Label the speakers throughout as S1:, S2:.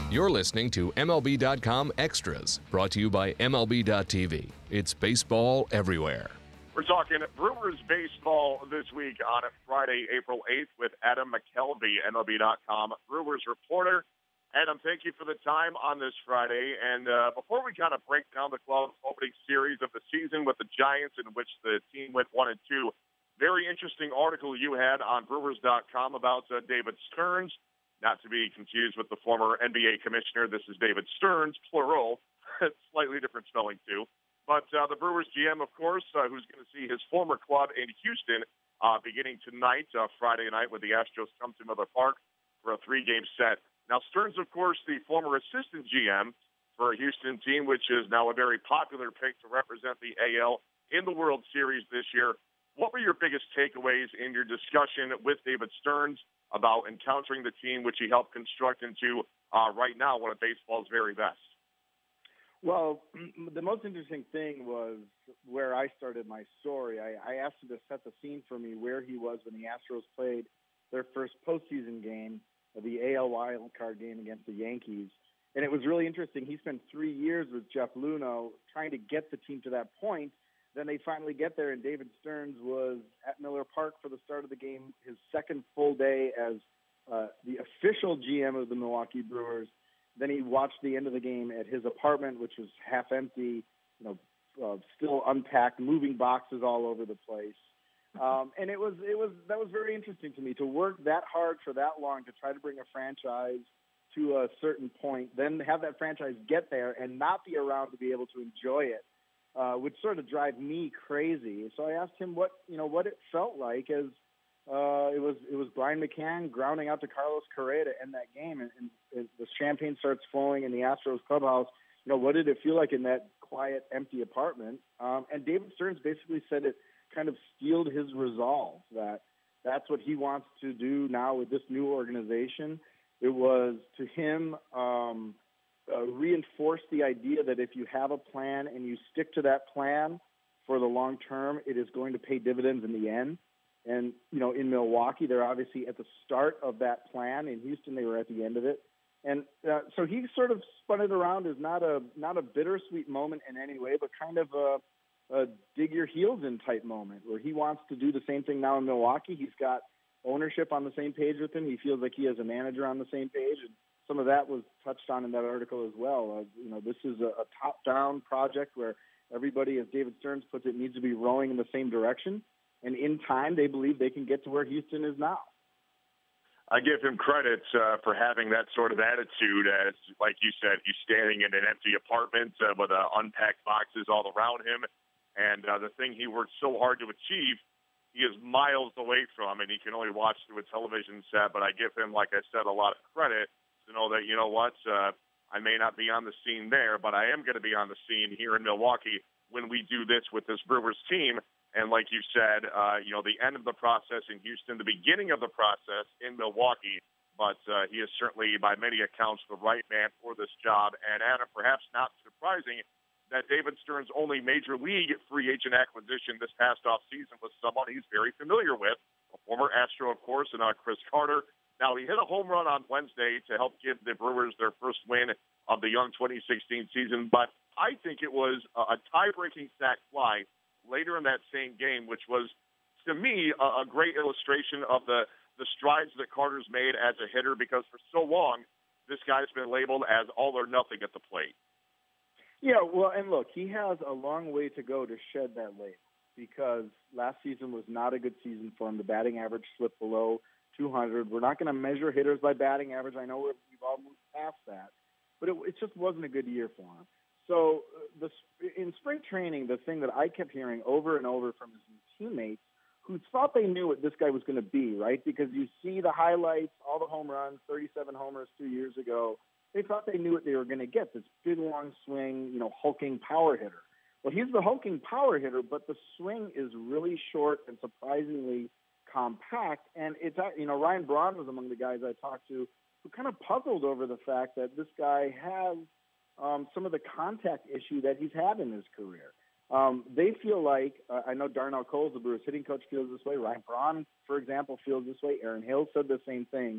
S1: You're listening to MLB.com Extras, brought to you by MLB.tv. It's baseball everywhere.
S2: We're talking Brewers baseball this week on Friday, April 8th with Adam McKelvey, MLB.com Brewers reporter. Adam, thank you for the time on this Friday. And before we kind of break down the club's opening series of the season with the Giants, in which the team went 1-2, very interesting article you had on Brewers.com about David Stearns, not to be confused with the former NBA commissioner. This is David Stearns, plural, slightly different spelling too. But the Brewers GM, of course, who's going to see his former club in Houston beginning tonight, Friday night, when the Astros come to Miller Park for a 3-game set. Now, Stearns, of course, the former assistant GM for a Houston team, which is now a very popular pick to represent the AL in the World Series this year. What were your biggest takeaways in your discussion with David Stearns about encountering the team which he helped construct into right now one of baseball's very best?
S3: Well, the most interesting thing was where I started my story. I asked him to set the scene for me where he was when the Astros played their first postseason game, the AL wild card game against the Yankees. And it was really interesting. He spent 3 years with Jeff Luhnow trying to get the team to that point. Then they finally get there, and David Stearns was at Miller Park for the start of the game, his second full day as the official GM of the Milwaukee Brewers. Then he watched the end of the game at his apartment, which was half empty, still unpacked, moving boxes all over the place. And that was very interesting to me, to work that hard for that long to try to bring a franchise to a certain point, then have that franchise get there and not be around to be able to enjoy it, would sort of drive me crazy. So I asked him what it felt like as it was Brian McCann grounding out to Carlos Correa to end that game, and the champagne starts flowing in the Astros clubhouse. What did it feel like in that quiet, empty apartment? And David Stearns basically said it kind of steeled his resolve that that's what he wants to do now with this new organization. It was, to him, reinforce the idea that if you have a plan and you stick to that plan for the long term, it is going to pay dividends in the end. And, in Milwaukee, they're obviously at the start of that plan. In Houston, they were at the end of it. And so he sort of spun it around as not a bittersweet moment in any way, but kind of a dig your heels in type moment where he wants to do the same thing now in Milwaukee. He's got ownership on the same page with him. He feels like he has a manager on the same page. And some of that was touched on in that article as well. This is a top-down project where everybody, as David Stearns puts it, needs to be rowing in the same direction. And in time, they believe they can get to where Houston is now.
S2: I give him credit for having that sort of attitude. As, like you said, he's standing in an empty apartment with unpacked boxes all around him. And the thing he worked so hard to achieve, he is miles away from, and he can only watch through a television set. But I give him, like I said, a lot of credit to know that, I may not be on the scene there, but I am going to be on the scene here in Milwaukee when we do this with this Brewers team. And like you said, the end of the process in Houston, the beginning of the process in Milwaukee. But he is certainly, by many accounts, the right man for this job. And Adam, perhaps not surprising, that David Stearns' only major league free agent acquisition this past offseason was someone he's very familiar with, a former Astro, of course, and Chris Carter. Now, he hit a home run on Wednesday to help give the Brewers their first win of the young 2016 season, but I think it was a tie-breaking sac fly later in that same game, which was, to me, a great illustration of the strides that Carter's made as a hitter, because for so long, this guy's been labeled as all or nothing at the plate.
S3: Yeah, well, and look, he has a long way to go to shed that label, because last season was not a good season for him. The batting average slipped below 200. We're not going to measure hitters by batting average. I know we've all moved past that, but it just wasn't a good year for him. So in spring training, the thing that I kept hearing over and over from his new teammates who thought they knew what this guy was going to be, right? Because you see the highlights, all the home runs, 37 homers 2 years ago. They thought they knew what they were going to get, this big, long swing, hulking power hitter. Well, he's the hulking power hitter, but the swing is really short and surprisingly compact. And it's, Ryan Braun was among the guys I talked to who kind of puzzled over the fact that this guy has some of the contact issue that he's had in his career. They feel like, I know Darnell Coles, the Brewers hitting coach, feels this way. Ryan Braun, for example, feels this way. Aaron Hill said the same thing.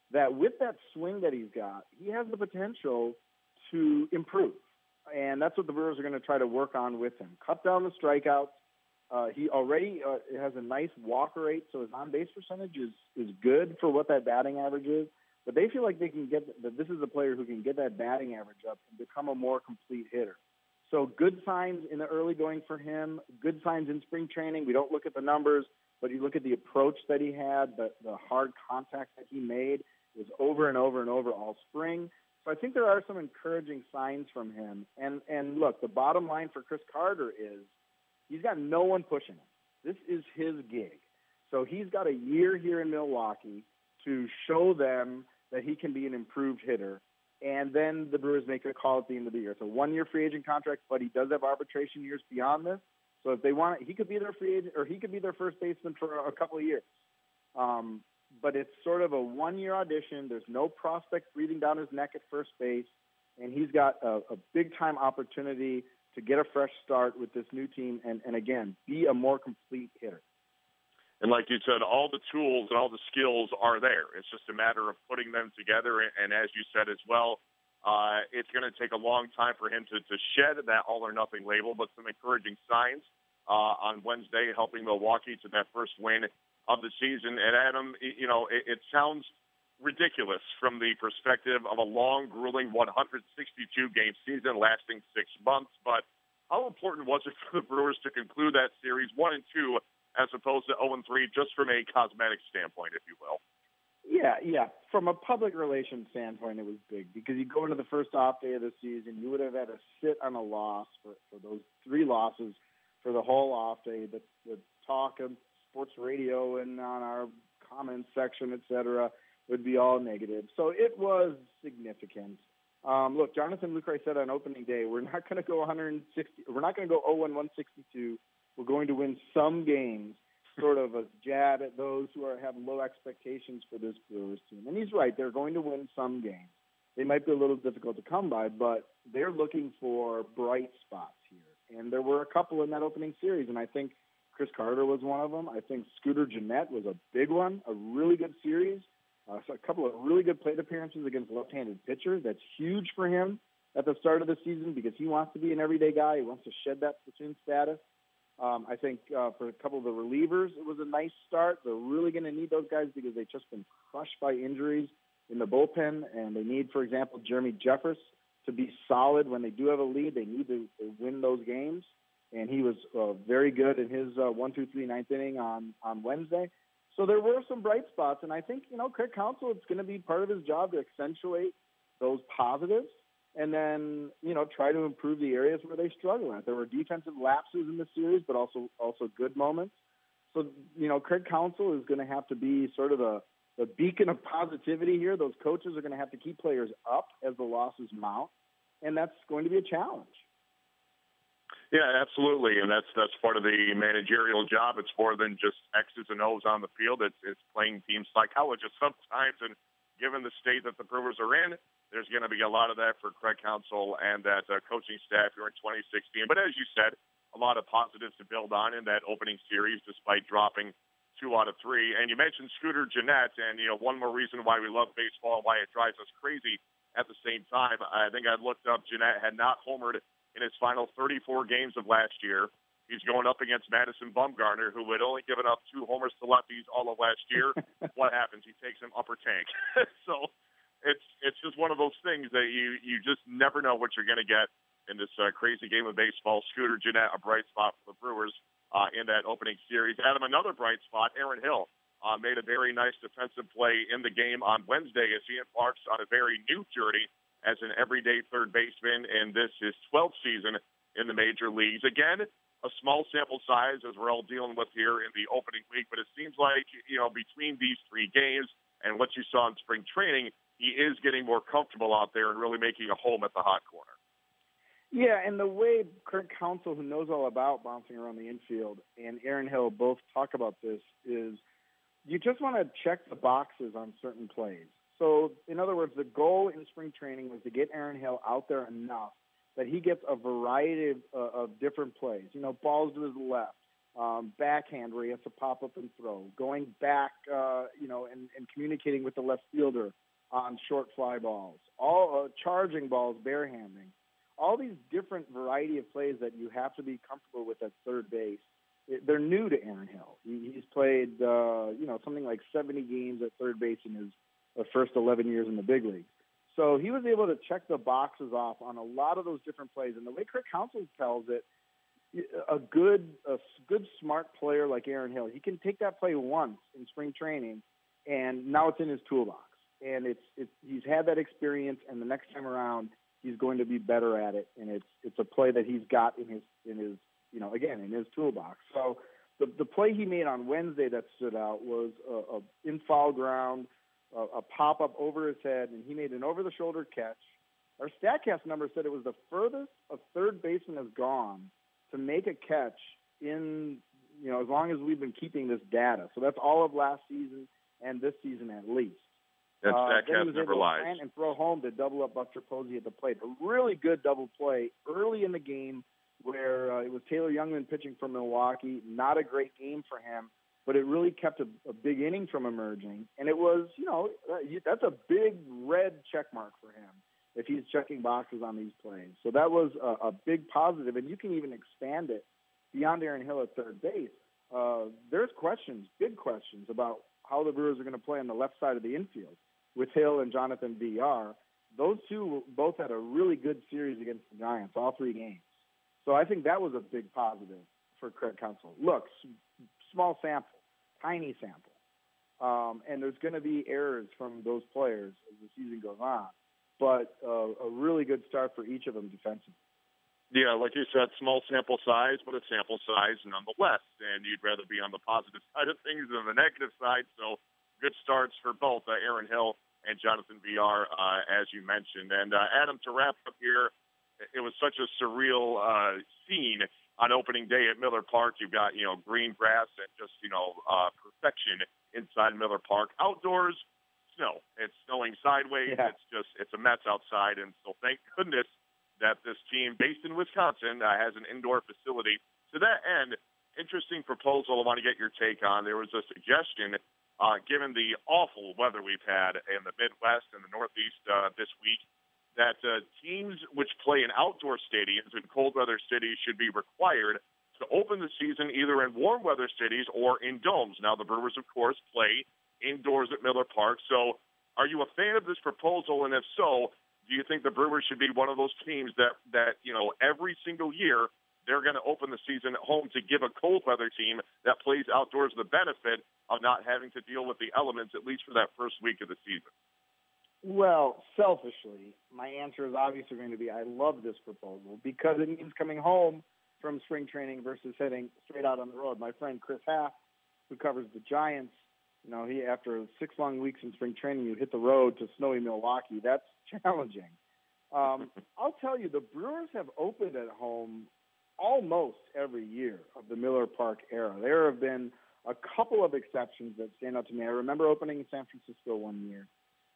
S3: that with that swing that he's got, he has the potential to improve. And that's what the Brewers are going to try to work on with him. Cut down the strikeouts. He already has a nice walk rate, so his on-base percentage is good for what that batting average is. But they feel like they can that this is a player who can get that batting average up and become a more complete hitter. So good signs in the early going for him, good signs in spring training. We don't look at the numbers, but you look at the approach that he had, the hard contact that he made. It was over and over and over all spring. So I think there are some encouraging signs from him. And look, the bottom line for Chris Carter is he's got no one pushing him. This is his gig. So he's got a year here in Milwaukee to show them that he can be an improved hitter. And then the Brewers make a call at the end of the year. It's a one-year free agent contract, but he does have arbitration years beyond this. So if they want it, he could be their free agent, or he could be their first baseman for a couple of years. But it's sort of a one-year audition. There's no prospect breathing down his neck at first base, and he's got a big-time opportunity to get a fresh start with this new team and again, be a more complete hitter.
S2: And like you said, all the tools and all the skills are there. It's just a matter of putting them together. And as you said as well, it's going to take a long time for him to shed that all-or-nothing label, but some encouraging signs on Wednesday, helping Milwaukee to that first win of the season. And Adam, it sounds ridiculous from the perspective of a long, grueling 162-game season lasting 6 months. But how important was it for the Brewers to conclude that series 1-2 as opposed to 0-3, just from a cosmetic standpoint, if you will?
S3: Yeah. From a public relations standpoint, it was big because you go into the first off day of the season, you would have had to sit on a loss for those 3 losses for the whole off day. The talk of sports radio and on our comments section, et cetera, would be all negative. So it was significant. Look, Jonathan Lucroy said on opening day, we're not going to go 160. We're not going to go 0-162. We're going to win some games, sort of a jab at those who have low expectations for this Brewers team. And he's right. They're going to win some games. They might be a little difficult to come by, but they're looking for bright spots here. And there were a couple in that opening series, and I think Chris Carter was one of them. I think Scooter Gennett was a big one, a really good series. So a couple of really good plate appearances against left-handed pitchers. That's huge for him at the start of the season because he wants to be an everyday guy. He wants to shed that platoon status. I think for a couple of the relievers, it was a nice start. They're really going to need those guys because they've just been crushed by injuries in the bullpen, and they need, for example, Jeremy Jeffress to be solid when they do have a lead. They need to win those games, and he was very good in his 1-2-3 ninth inning on Wednesday. So there were some bright spots, and I think, Craig Counsell, it's going to be part of his job to accentuate those positives and then, try to improve the areas where they struggle at. There were defensive lapses in the series, but also good moments. So, Craig Counsell is going to have to be sort of the beacon of positivity here. Those coaches are going to have to keep players up as the losses mount, and that's going to be a challenge.
S2: Yeah, absolutely, and that's part of the managerial job. It's more than just X's and O's on the field. It's playing team psychologist sometimes, and given the state that the Brewers are in, there's going to be a lot of that for Craig Counsell and that coaching staff here in 2016. But as you said, a lot of positives to build on in that opening series despite dropping 2 out of 3. And you mentioned Scooter Gennett, and, one more reason why we love baseball and why it drives us crazy at the same time. I think I looked up, Gennett had not homered in his final 34 games of last year. He's going up against Madison Bumgarner, who had only given up 2 homers to lefties all of last year. What happens? He takes him upper tank. So it's just one of those things that you just never know what you're going to get in this crazy game of baseball. Scooter Gennett, a bright spot for the Brewers in that opening series. Adam, another bright spot, Aaron Hill made a very nice defensive play in the game on Wednesday as he embarks on a very new journey as an everyday third baseman, and this is 12th season in the major leagues. Again, a small sample size as we're all dealing with here in the opening week, but it seems like, between these 3 games and what you saw in spring training, he is getting more comfortable out there and really making a home at the hot corner.
S3: Yeah, and the way Craig Counsell, who knows all about bouncing around the infield, and Aaron Hill both talk about this, is you just want to check the boxes on certain plays. So, in other words, the goal in spring training was to get Aaron Hill out there enough that he gets a variety of different plays. Balls to his left, backhand where he has to pop up and throw, going back, and communicating with the left fielder on short fly balls, all charging balls, barehanding, all these different variety of plays that you have to be comfortable with at third base. They're new to Aaron Hill. He's played, something like 70 games at third base in his first 11 years in the big leagues. So he was able to check the boxes off on a lot of those different plays. And the way Craig Counsell tells it, a good, smart player like Aaron Hill, he can take that play once in spring training, and now it's in his toolbox. And he's had that experience, and the next time around, he's going to be better at it. And it's a play that he's got in his toolbox. So the play he made on Wednesday that stood out was in foul ground, a pop up over his head, and he made an over the shoulder catch. Our StatCast number said it was the furthest a third baseman has gone to make a catch in, as long as we've been keeping this data. So that's all of last season and this season at least.
S2: That StatCast never lies.
S3: And throw home to double up Buster Posey at the plate. A really good double play early in the game where it was Taylor Youngman pitching for Milwaukee. Not a great game for him, but it really kept a big inning from emerging. And it was, that's a big red check mark for him if he's checking boxes on these plays. So that was a big positive, and you can even expand it beyond Aaron Hill at third base. There's big questions about how the Brewers are going to play on the left side of the infield with Hill and Jonathan VR. Those two both had a really good series against the Giants, all 3 games. So I think that was a big positive for Craig Counsell. Look, small sample, tiny sample. And there's going to be errors from those players as the season goes on. But a really good start for each of them defensively.
S2: Yeah, like you said, small sample size, but a sample size nonetheless. And you'd rather be on the positive side of things than the negative side. So good starts for both Aaron Hill and Jonathan VR, as you mentioned. And Adam, to wrap up here, it was such a surreal scene on opening day at Miller Park. You've got, green grass and just, perfection inside Miller Park. Outdoors, snow. It's snowing sideways.
S3: Yeah.
S2: It's a mess outside. And so thank goodness that this team based in Wisconsin has an indoor facility. To that end, interesting proposal I want to get your take on. There was a suggestion, given the awful weather we've had in the Midwest and the Northeast this week, that teams which play in outdoor stadiums in cold weather cities should be required to open the season either in warm weather cities or in domes. Now, the Brewers, of course, play indoors at Miller Park. So are you a fan of this proposal? And if so, do you think the Brewers should be one of those teams that every single year they're going to open the season at home to give a cold weather team that plays outdoors the benefit of not having to deal with the elements, at least for that first week of the season?
S3: Well, selfishly, my answer is obviously going to be I love this proposal because it means coming home from spring training versus heading straight out on the road. My friend Chris Haff, who covers the Giants, he after 6 long weeks in spring training, you hit the road to snowy Milwaukee. That's challenging. I'll tell you, the Brewers have opened at home almost every year of the Miller Park era. There have been a couple of exceptions that stand out to me. I remember opening in San Francisco one year.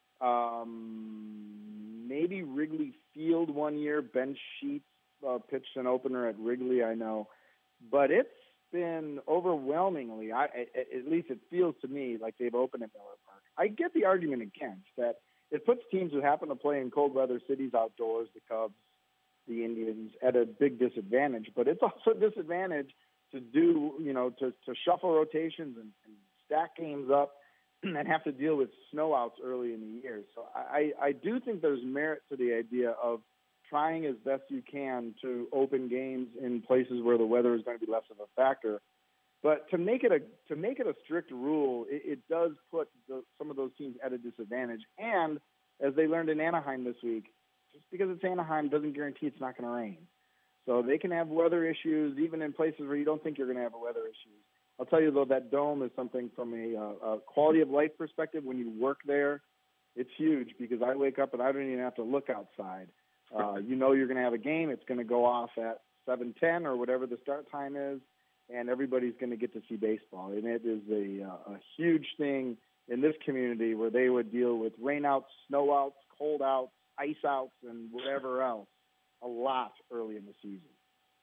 S3: Maybe Wrigley Field one year. Ben Sheets pitched an opener at Wrigley, I know. But it's been overwhelmingly, at least it feels to me like they've opened at Miller Park. I get the argument against that. It puts teams who happen to play in cold weather cities outdoors, the Cubs, the Indians, at a big disadvantage. But it's also a disadvantage to do, to shuffle rotations and stack games up and have to deal with snowouts early in the year. So I do think there's merit to the idea of trying as best you can to open games in places where the weather is going to be less of a factor. But to make it a strict rule, it does put some of those teams at a disadvantage. And as they learned in Anaheim this week, just because it's Anaheim doesn't guarantee it's not going to rain. So they can have weather issues even in places where you don't think you're going to have weather issues. I'll tell you, though, that dome is something from a quality of life perspective. When you work there, it's huge because I wake up and I don't even have to look outside. You're going to have a game. It's going to go off at 7:10 or whatever the start time is, and everybody's going to get to see baseball. And it is a huge thing in this community where they would deal with rainouts, snowouts, cold outs, ice outs, and whatever else a lot early in the season.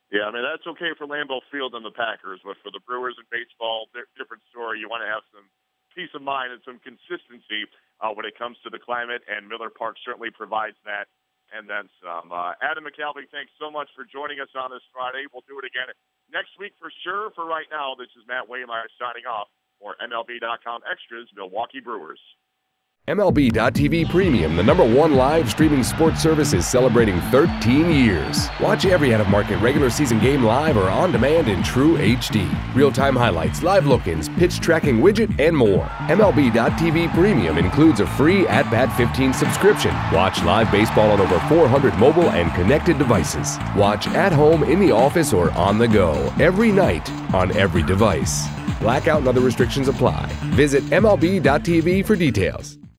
S2: Yeah, I mean, that's okay for Lambeau Field and the Packers, but for the Brewers and baseball, different story. You want to have some peace of mind and some consistency when it comes to the climate, and Miller Park certainly provides that, and then some. Adam McCalvy, thanks so much for joining us on this Friday. We'll do it again next week for sure. For right now, this is Matt Waymeyer signing off for MLB.com Extras, Milwaukee Brewers.
S1: MLB.tv Premium, the #1 live streaming sports service, is celebrating 13 years. Watch every out-of-market regular season game live or on demand in true HD. Real-time highlights, live look-ins, pitch tracking widget, and more. MLB.tv Premium includes a free At-Bat 15 subscription. Watch live baseball on over 400 mobile and connected devices. Watch at home, in the office, or on the go every night on every device. Blackout and other restrictions apply. Visit MLB.tv for details.